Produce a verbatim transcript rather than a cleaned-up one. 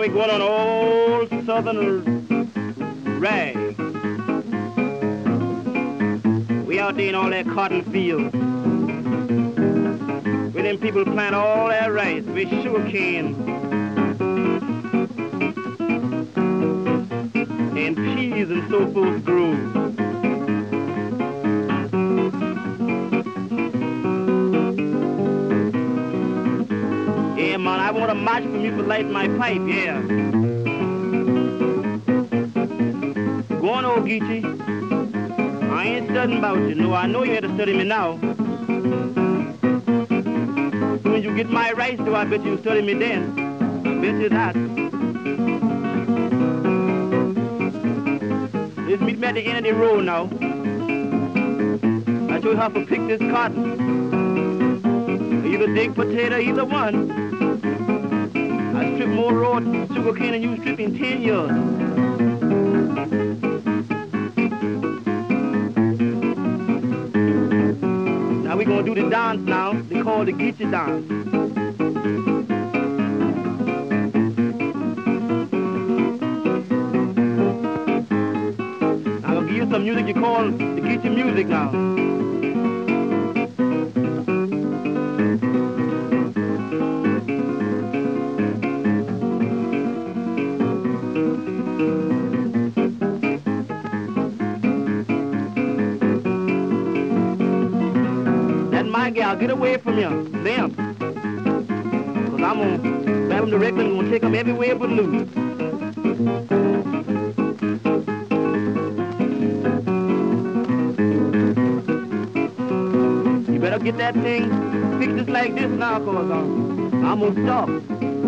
we going on old southern rag. We out there in all that cotton field. Where them people plant all that rice with sugar cane and peas and so forth grow. Yeah, man, I want a match for me to light my pipe, yeah. Go on, old Geechee. I ain't studying about you. No, I know you had to study me now. When you get my rights, do I bet you study me then. I bet you that. Let's meet me at the end of the road now. I show you how to pick this cotton. Either dig potato, either one. I strip more raw sugar cane than you strip in ten years. Now we're gonna do the dance now. They call it the Geechee dance. I'm gonna give you some music you call the Geechee music now. My gal, get away from him, them. Cause I'm gonna grab him directly and gonna take him everywhere but loose. You better get that thing fixed just like this now, cause uh, I'm gonna stop.